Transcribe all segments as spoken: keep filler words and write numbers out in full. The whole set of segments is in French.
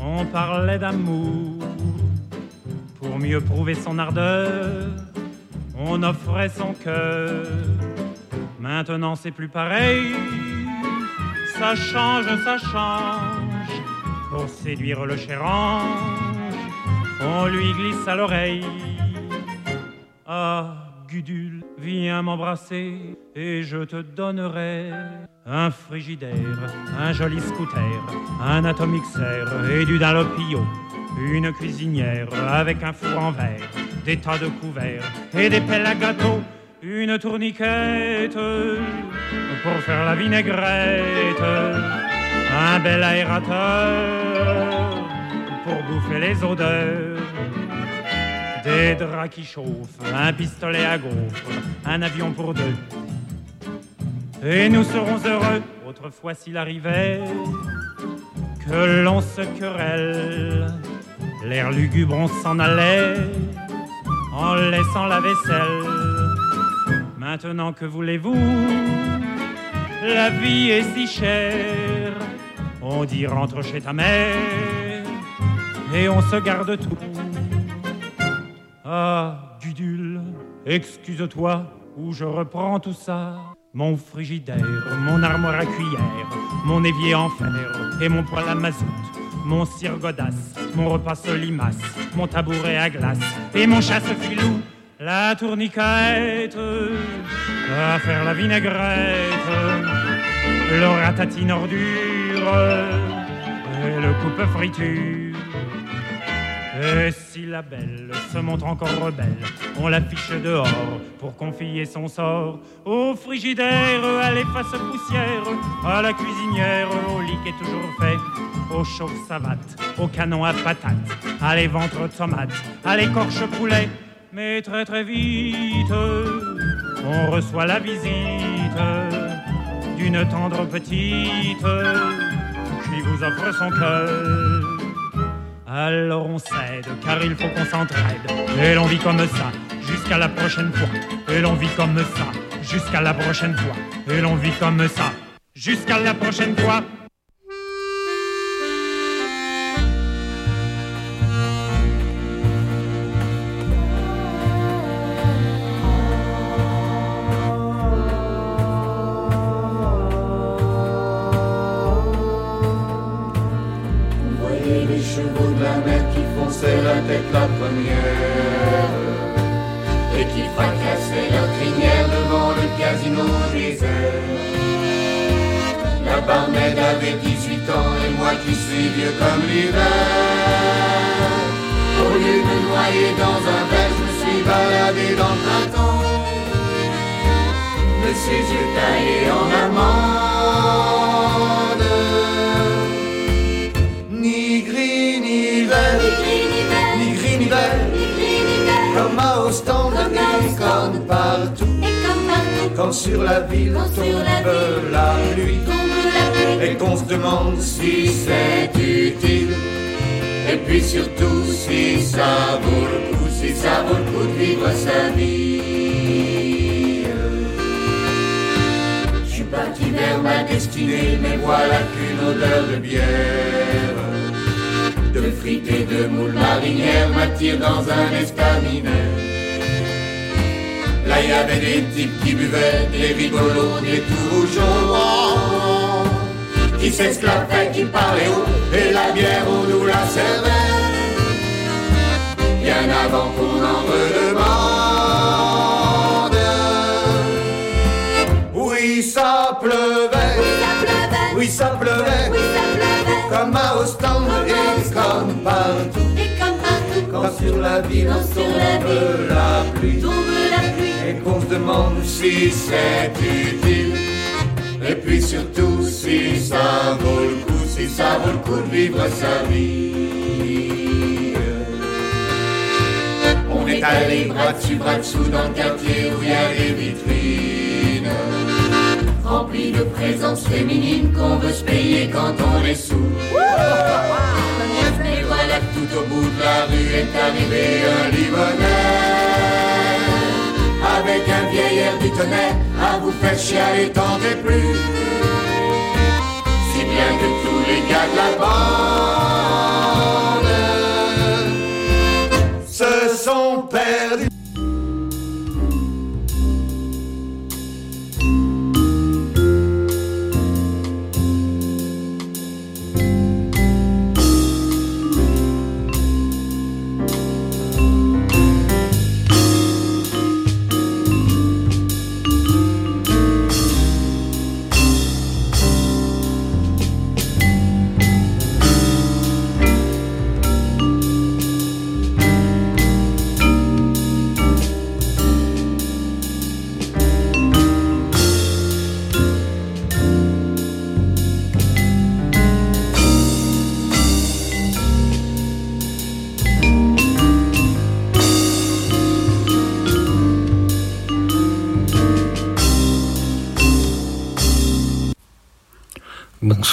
On parlait d'amour pour mieux prouver son ardeur. On offrait son cœur. Maintenant c'est plus pareil. Ça change, ça change. Pour séduire le cher ange, on lui glisse à l'oreille. Ah, Gudule, viens m'embrasser et je te donnerai un frigidaire, un joli scooter, un atomixer et du Dalopio, une cuisinière avec un four en verre, des tas de couverts et des pelles à gâteau, une tourniquette pour faire la vinaigrette, un bel aérateur pour bouffer les odeurs, des draps qui chauffent, un pistolet à gaufres, un avion pour deux. Et nous serons heureux, autrefois s'il arrivait que l'on se querelle. L'air lugubre, on s'en allait en laissant la vaisselle. Maintenant que voulez-vous, la vie est si chère. On dit rentre chez ta mère et on se garde tout. Ah, Gudule, excuse-toi ou je reprends tout ça. Mon frigidaire, mon armoire à cuillère, mon évier en fer et mon poêle à mazout, mon cire godasse, mon repas solimace, mon tabouret à glace et mon chasse-filou, la tourniquette à faire la vinaigrette, le ratatine ordure et le coupe-friture. Et si la belle se montre encore rebelle, on l'affiche dehors pour confier son sort au frigidaire, à l'efface poussière, à la cuisinière, au lit qui est toujours fait, au chauffe-savate, au canon à patates, à les ventres tomates, à l'écorche poulet. Mais très très vite, on reçoit la visite d'une tendre petite qui vous offre son cœur. Alors on cède, car il faut qu'on s'entraide. Et l'on vit comme ça, jusqu'à la prochaine fois. Et l'on vit comme ça, jusqu'à la prochaine fois. Et l'on vit comme ça, jusqu'à la prochaine fois. La tête la première et qui fracassaient leur crinière devant le casino désert. La barmaid avait dix-huit ans et moi qui suis vieux comme l'hiver. Au lieu de me noyer dans un verre, je me suis baladé dans le printemps de ses yeux taillés en amande. Ni gris ni vert, ni gris ni vert, comme à Ostende, ni comme partout. Quand sur la ville tombe la pluie et qu'on se demande si c'est utile, et puis surtout si ça vaut le coup, si ça vaut le coup de vivre sa vie. Je suis parti vers ma destinée, mais voilà qu'une odeur de bière, de frites et de moules marinières m'attire dans un estaminet. Là il y avait des types qui buvaient, des rigolos, des tout rougeons, qui s'esclaffaient, qui parlaient haut, et la bière on nous la servait bien avant qu'on en redemande. Oui ça pleuvait, oui ça pleuvait, comme à Ostende et comme partout. Quand sur la ville tombe la pluie et qu'on se demande si c'est utile, et puis surtout si ça vaut le coup, si ça vaut le coup de vivre sa vie. On est allé bras dessus bras dessous dans le quartier où il y a des vitrines remplies de présences féminines qu'on veut se payer quand on est sous. Et voilà que tout au bout de la rue est arrivé un limonnaire avec un vieil air du tonnerre à vous faire chialer tant et plus, si bien que tous les gars de la bande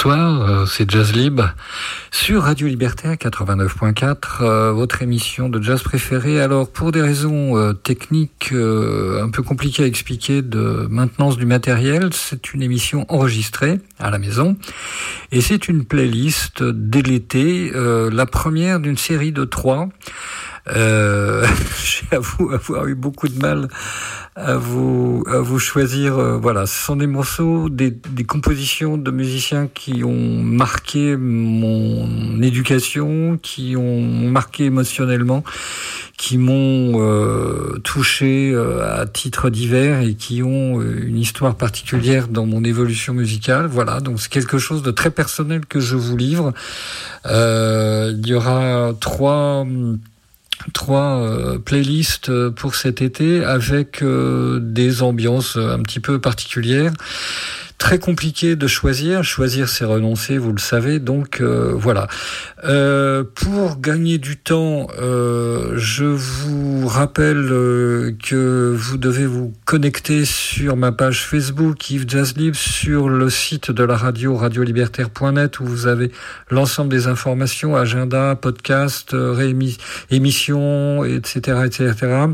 bonsoir, c'est Jazz Libre sur Radio Libertaire quatre-vingt-neuf point quatre, euh, votre émission de jazz préférée. Alors, pour des raisons euh, techniques euh, un peu compliquées à expliquer de maintenance du matériel, c'est une émission enregistrée à la maison et c'est une playlist dès l'été, euh, la première d'une série de trois. Euh, j'avoue avoir eu beaucoup de mal à vous à vous choisir. Euh, voilà, ce sont des morceaux, des, des compositions de musiciens qui ont marqué mon éducation, qui ont marqué émotionnellement, qui m'ont euh, touché euh, à titre divers et qui ont euh, une histoire particulière dans mon évolution musicale. Voilà, donc c'est quelque chose de très personnel que je vous livre. Euh, il y aura trois trois euh, playlists pour cet été avec euh, des ambiances un petit peu particulières. Très compliqué de choisir. Choisir, c'est renoncer, vous le savez. Donc euh, voilà. Euh, pour gagner du temps, euh, je vous rappelle euh, que vous devez vous connecter sur ma page Facebook Yves Jazz Libre, sur le site de la radio radio libertaire point net où vous avez l'ensemble des informations, agenda, podcast, réémis- émissions, et cetera, et cetera.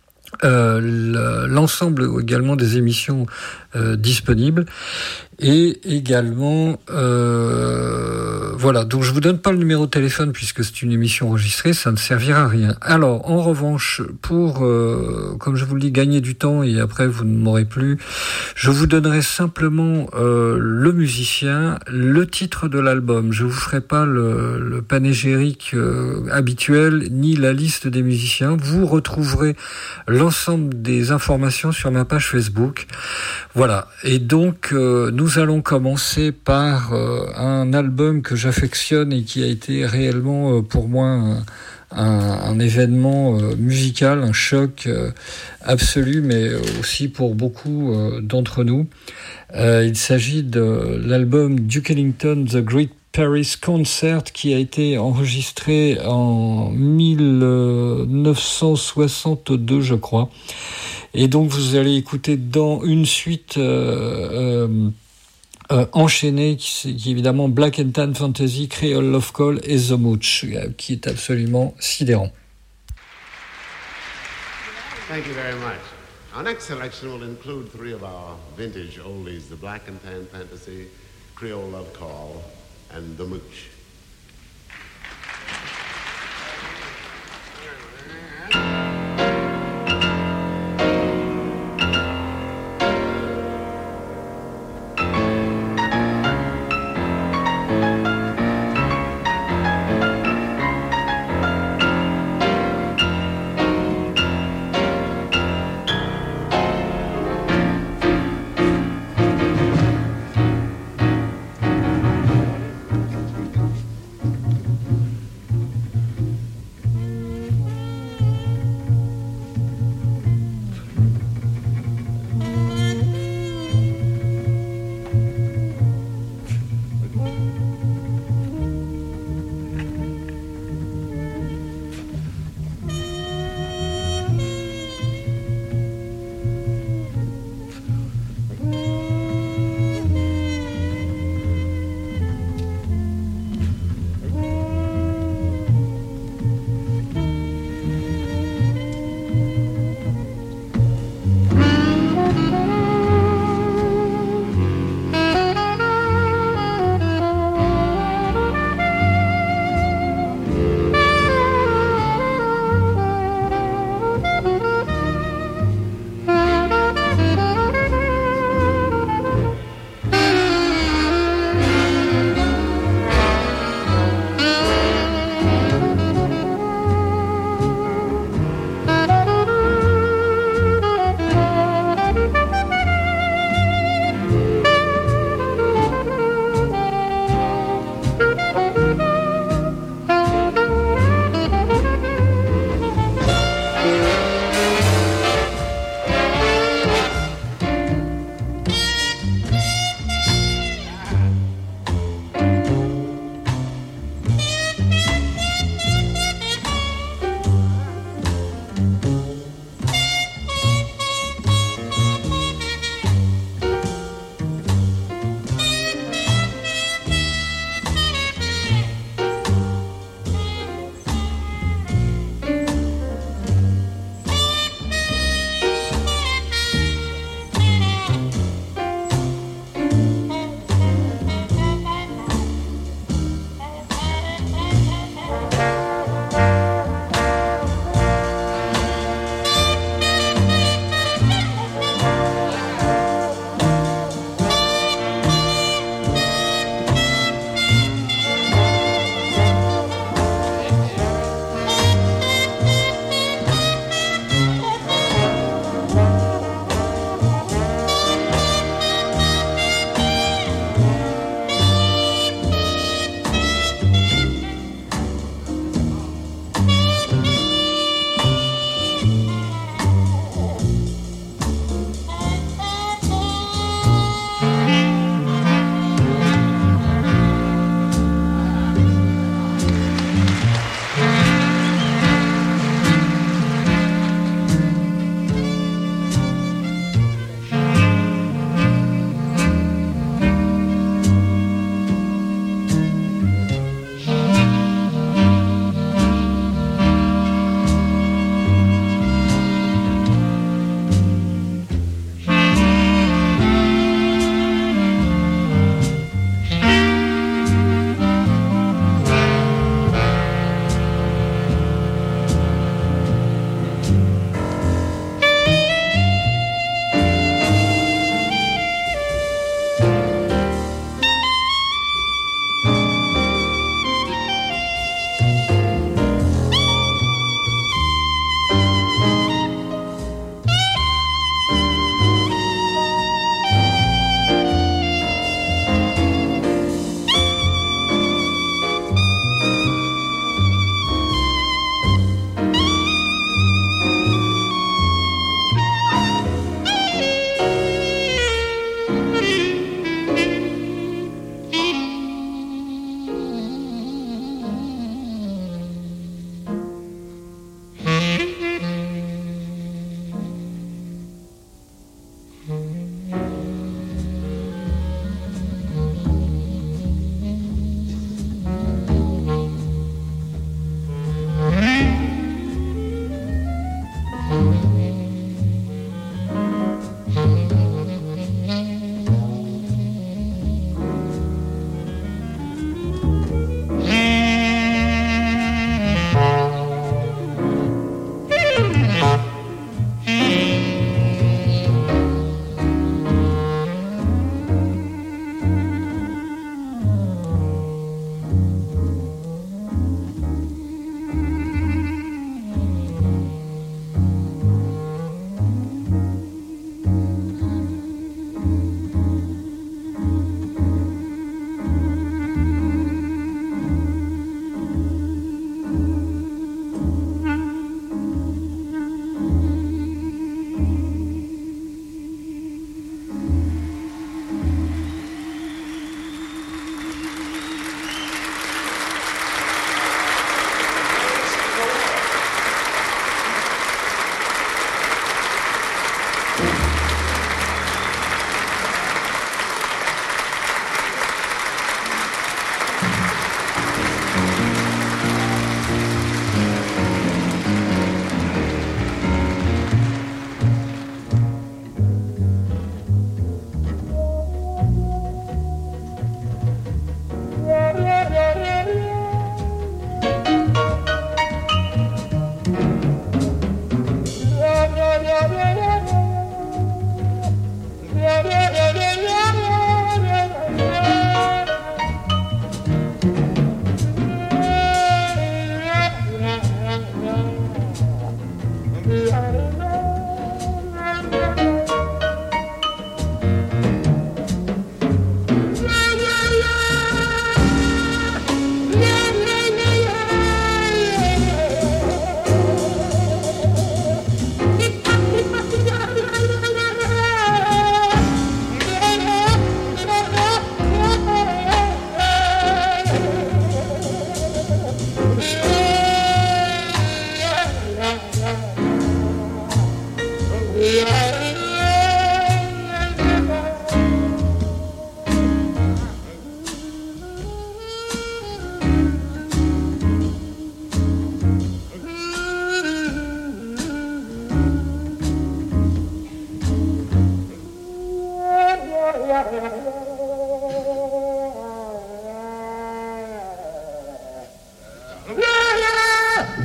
Euh, l'ensemble également des émissions euh, disponibles et également euh, voilà, donc je vous donne pas le numéro de téléphone puisque c'est une émission enregistrée, ça ne servira à rien. Alors en revanche, pour euh, comme je vous le dis, gagner du temps et après vous ne m'aurez plus, je vous donnerai simplement euh, le musicien, le titre de l'album. Je vous ferai pas le, le panégyrique euh, habituel ni la liste des musiciens. Vous retrouverez l'ensemble des informations sur ma page Facebook. Voilà. Et donc, euh, nous allons commencer par euh, un album que j'affectionne et qui a été réellement euh, pour moi un, un, un événement euh, musical, un choc euh, absolu, mais aussi pour beaucoup euh, d'entre nous. Euh, il s'agit de l'album Duke Ellington, The Great Paris Concert, qui a été enregistré en mille neuf cent soixante-deux, je crois. Et donc vous allez écouter dans une suite euh, euh, euh, enchaînée, qui, qui est évidemment Black and Tan Fantasy, Creole Love Call et The Mooch, qui est absolument sidérant. Thank you very much. Our next selection will include three of our vintage oldies, the Black and Tan Fantasy, Creole Love Call, and The Mooch.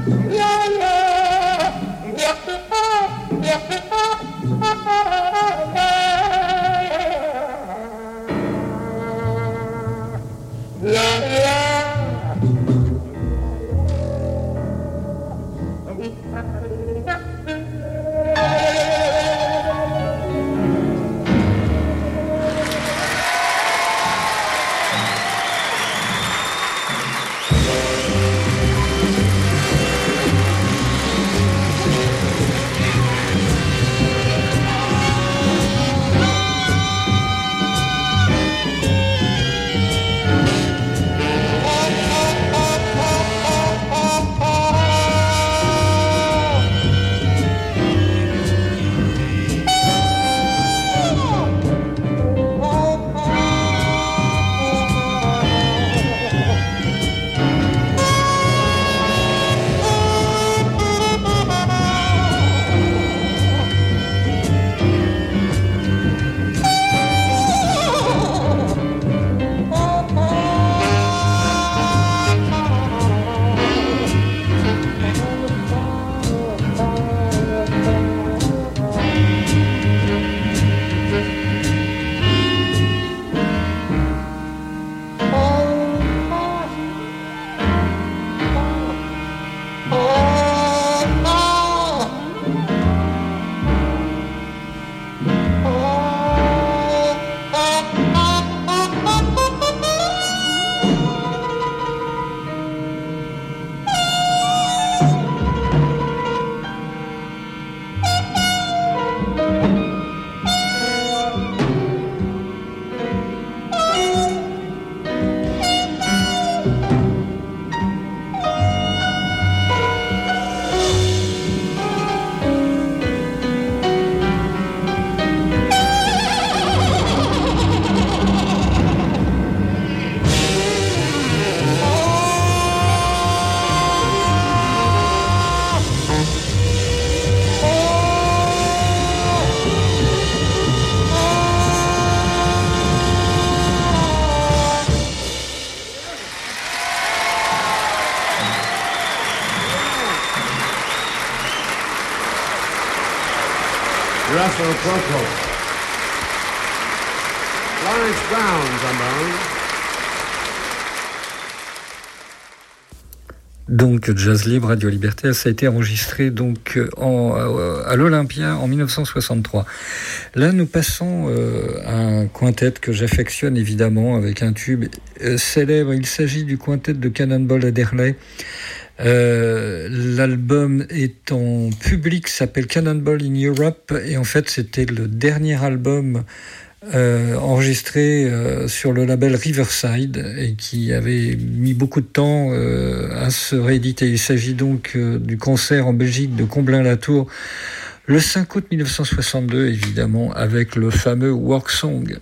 Russell Prokop. Lawrence Brown, trombone. Donc Jazz Libre, Radio Liberté, ça a été enregistré donc en, à l'Olympia en mille neuf cent soixante-trois. Là, nous passons euh, à un quintet que j'affectionne évidemment avec un tube euh, célèbre. Il s'agit du quintet de Cannonball Adderley. Euh, l'album est en public, s'appelle Cannonball in Europe, et en fait c'était le dernier album euh, enregistré euh, sur le label Riverside et qui avait mis beaucoup de temps euh, à se rééditer. Il s'agit donc euh, du concert en Belgique de Comblain-la-Tour le cinq août mille neuf cent soixante-deux, évidemment avec le fameux Work Song.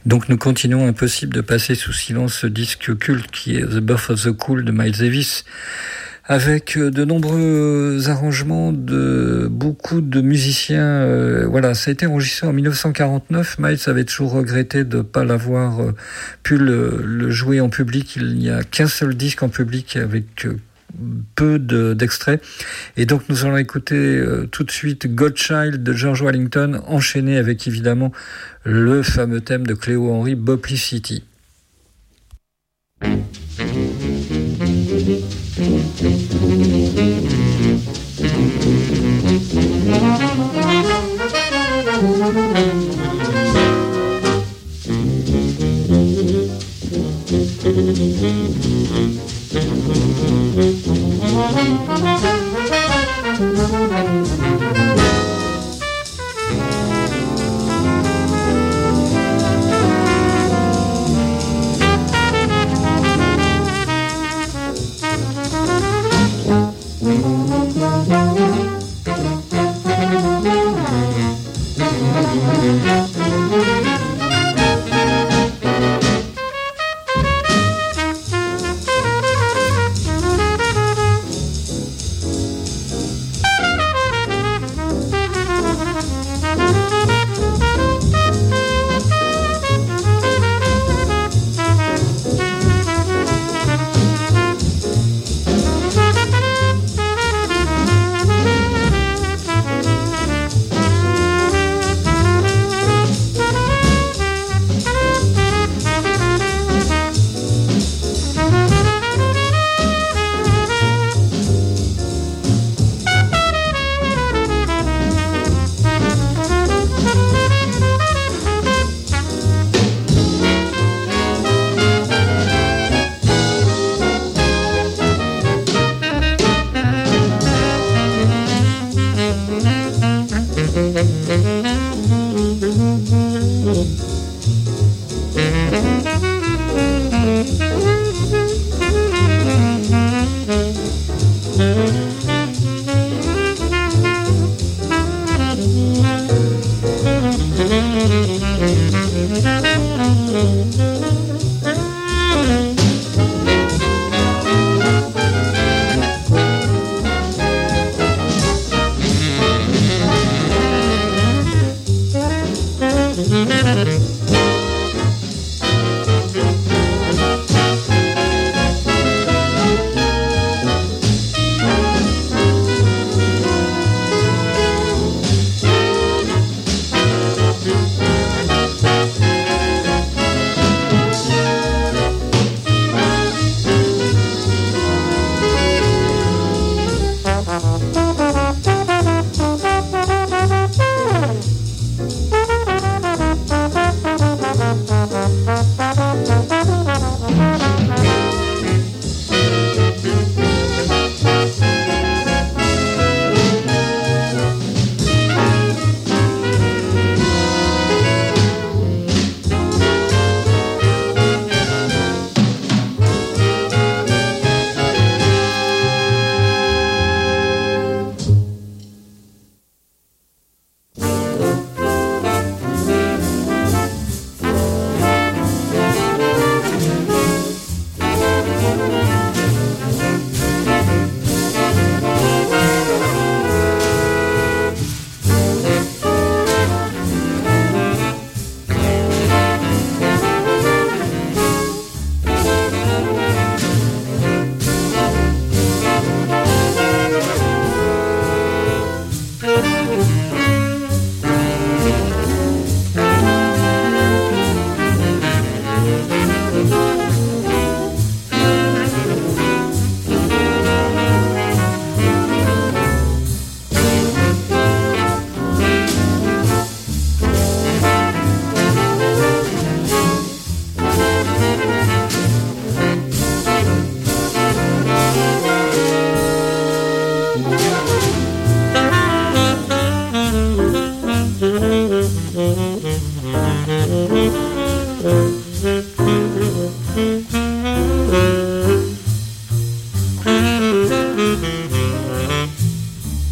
Donc nous continuons, impossible de passer sous silence ce disque culte qui est The Birth of the Cool de Miles Davis, avec de nombreux arrangements de beaucoup de musiciens. Euh, voilà, ça a été enregistré en dix-neuf cent quarante-neuf. Miles avait toujours regretté de ne pas l'avoir euh, pu le, le jouer en public. Il n'y a qu'un seul disque en public avec euh, peu de, d'extraits. Et donc nous allons écouter euh, tout de suite Godchild de George Wellington, enchaîné avec évidemment le fameux thème de Cléo Henry, Boplicity.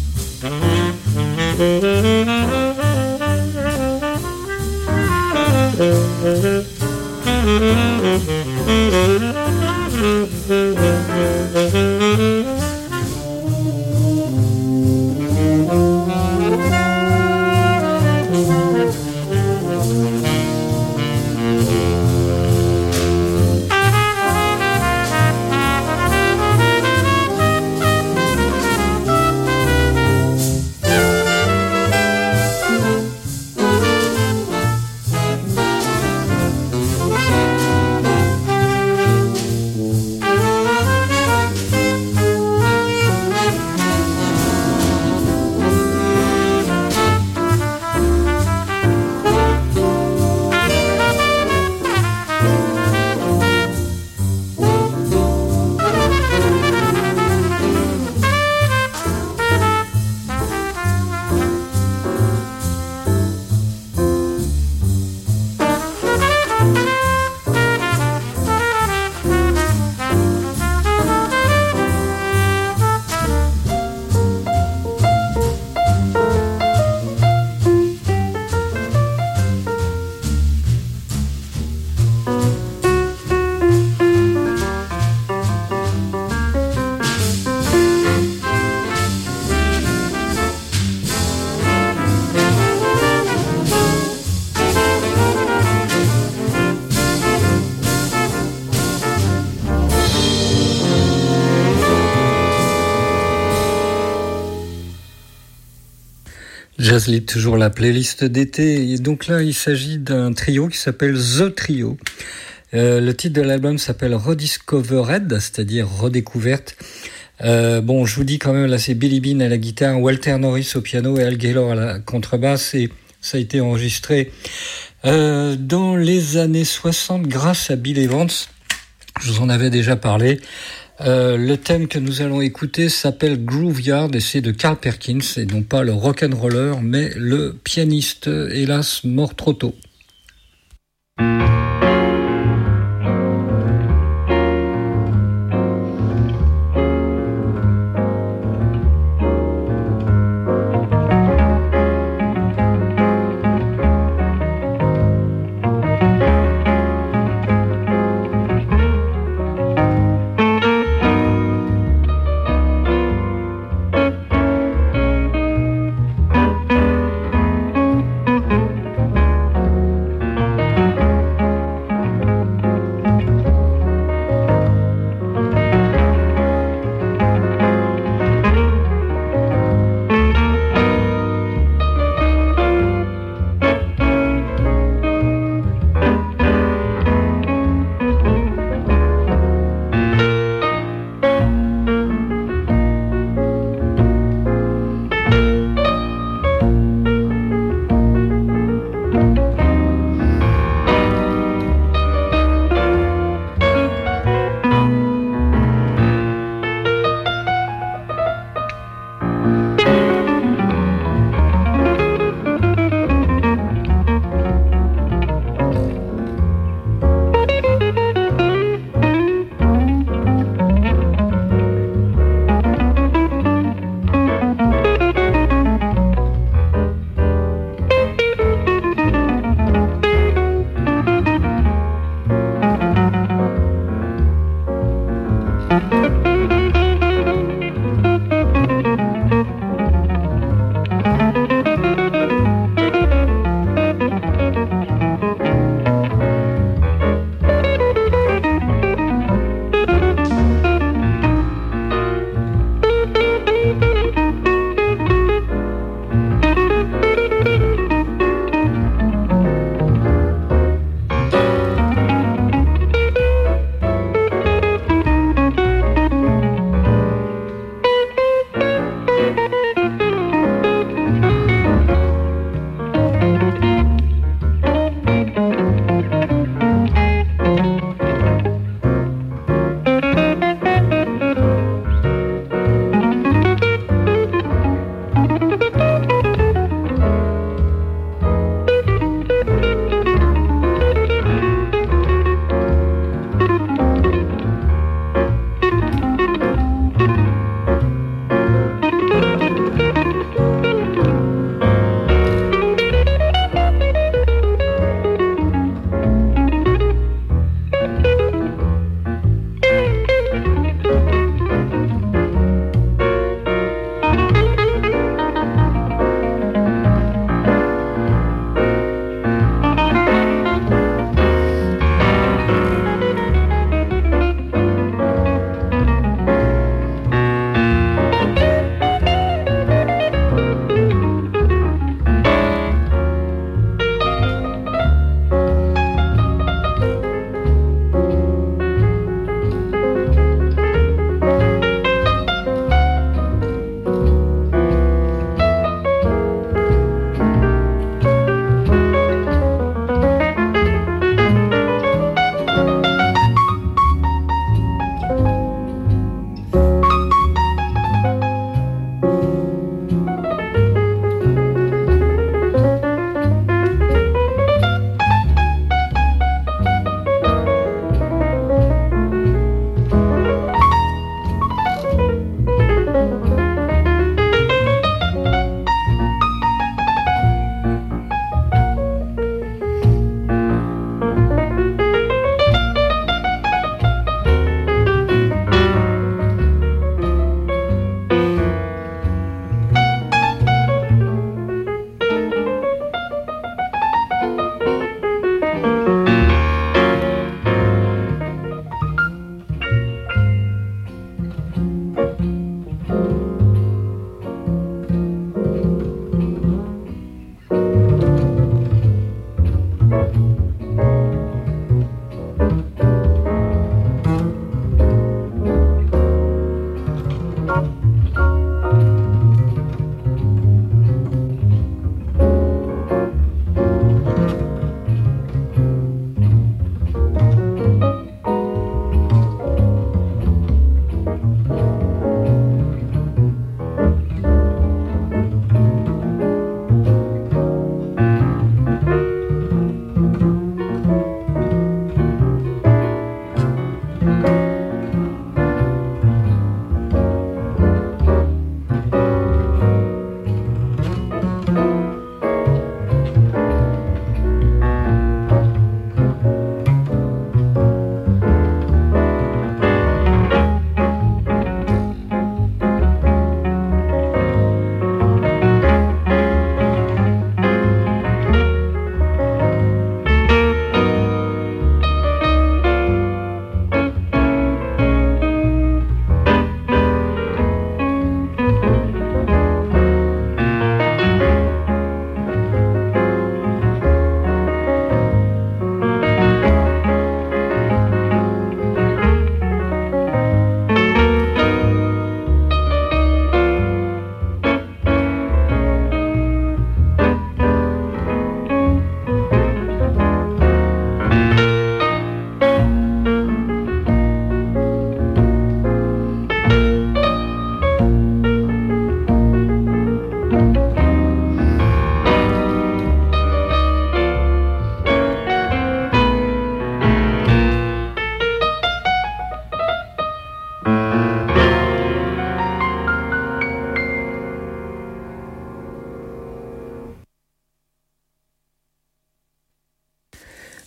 Thank you. Jazzlit, toujours la playlist d'été. Et donc là, il s'agit d'un trio qui s'appelle The Trio. Euh, le titre de l'album s'appelle Rediscovered, c'est-à-dire redécouverte. Euh, bon, je vous dis quand même, là, c'est Billy Bean à la guitare, Walter Norris au piano et Al Gaylor à la contrebasse. Et ça a été enregistré euh, dans les années soixante grâce à Bill Evans. Je vous en avais déjà parlé. Euh, le thème que nous allons écouter s'appelle Grooveyard et c'est de Carl Perkins et non pas le rock'n'roller mais le pianiste, hélas mort trop tôt.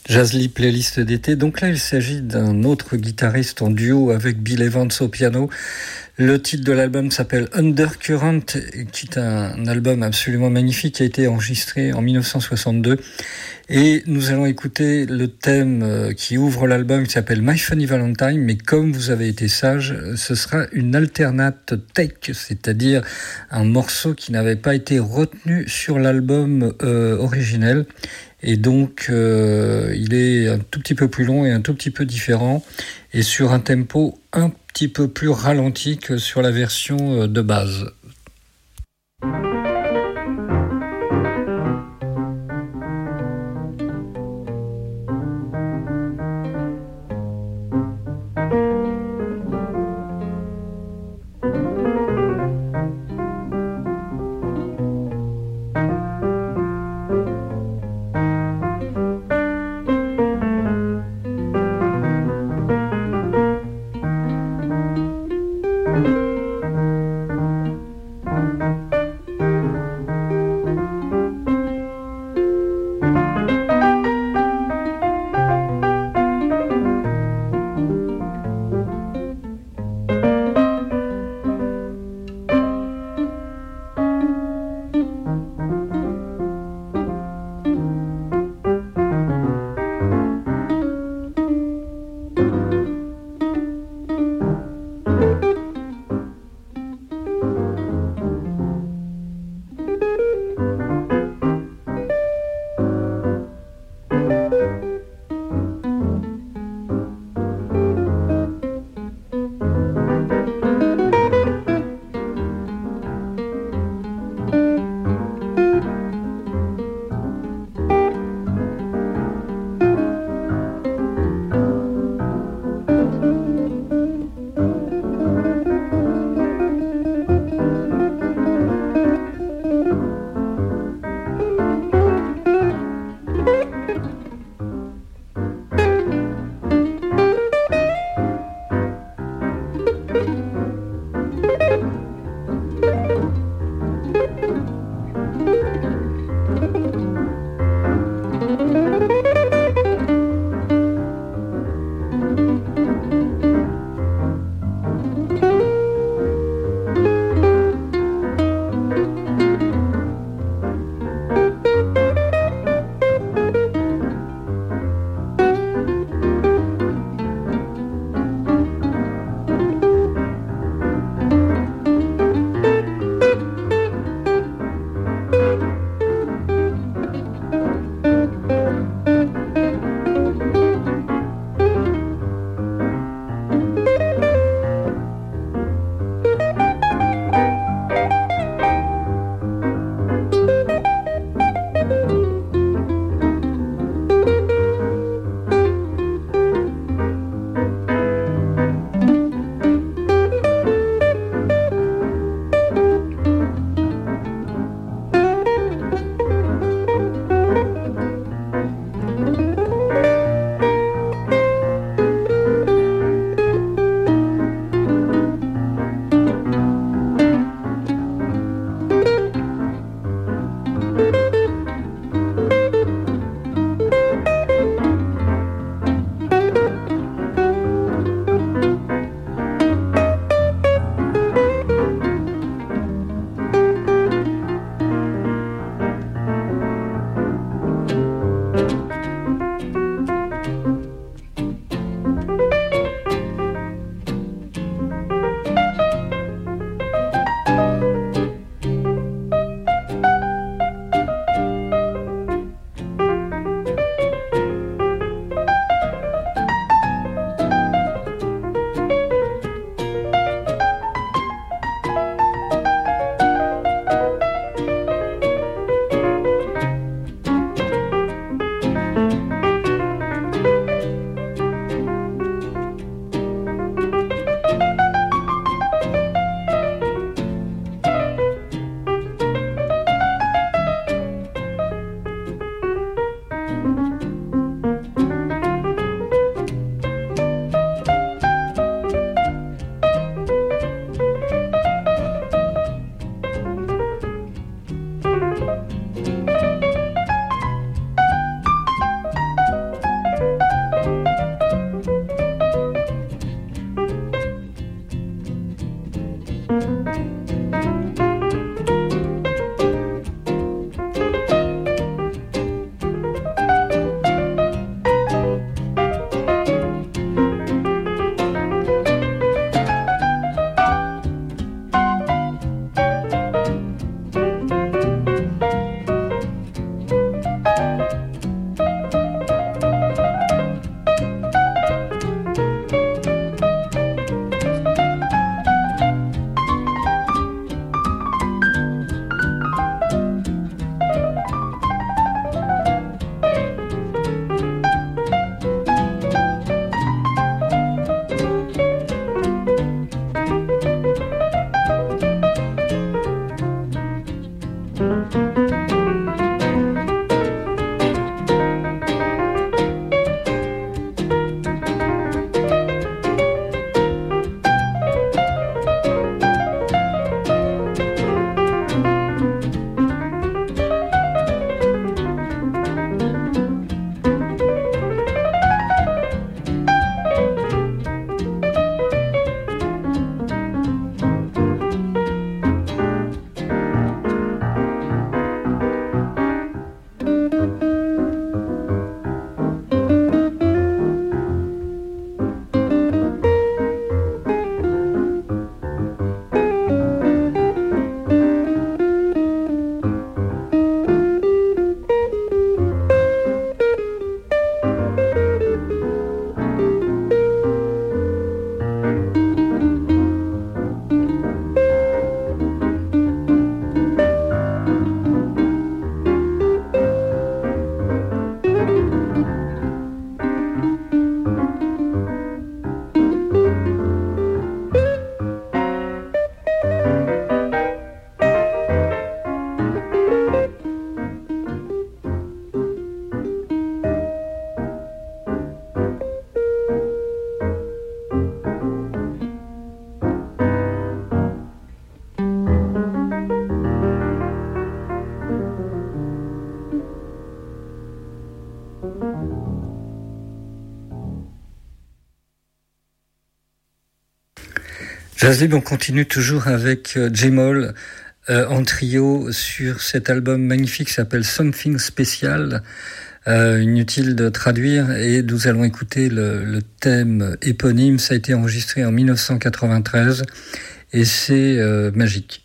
Jazzly playlist d'été. Donc là, il s'agit d'un autre guitariste en duo avec Bill Evans au piano. Le titre de l'album s'appelle Undercurrent, qui est un album absolument magnifique qui a été enregistré en dix-neuf cent soixante-deux. Et nous allons écouter le thème qui ouvre l'album qui s'appelle My Funny Valentine, mais comme vous avez été sage, ce sera une alternate take, c'est-à-dire un morceau qui n'avait pas été retenu sur l'album euh, originel. Et donc, euh, il est un tout petit peu plus long et un tout petit peu différent, et sur un tempo un petit peu plus ralenti que sur la version de base. Jazz Libre, on continue toujours avec J-Moll euh, en trio sur cet album magnifique qui s'appelle Something Special. Euh, inutile de traduire, et nous allons écouter le, le thème éponyme. Ça a été enregistré en dix-neuf cent quatre-vingt-treize et c'est euh, magique.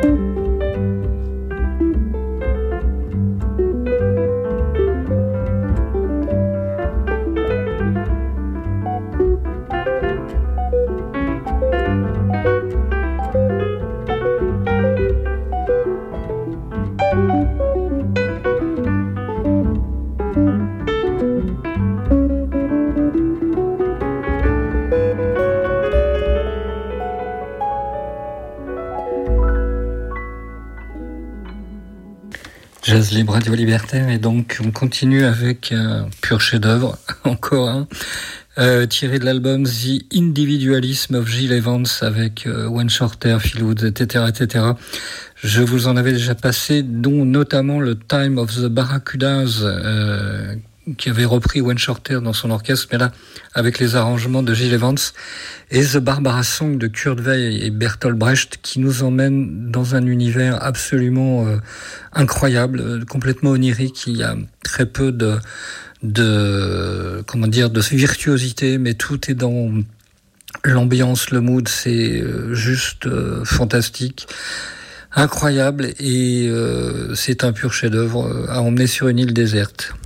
Jazz Libre, Radio Libertaire, et donc on continue avec un pur chef-d'œuvre, encore un, euh, tiré de l'album The Individualism of Gil Evans avec euh, Wayne Shorter, Phil Woods, et cetera, et cetera. Je vous en avais déjà passé, dont notamment le Time of the Barracudas, euh, qui avait repris Wayne Shorter dans son orchestre, mais là, avec les arrangements de Gil Evans, et The Barbara Song de Kurt Weill et Bertolt Brecht, qui nous emmène dans un univers absolument euh, incroyable, euh, complètement onirique. Il y a très peu de, de, comment dire, de virtuosité, mais tout est dans l'ambiance, le mood, c'est euh, juste euh, fantastique. Incroyable, et euh, c'est un pur chef-d'œuvre à emmener sur une île déserte.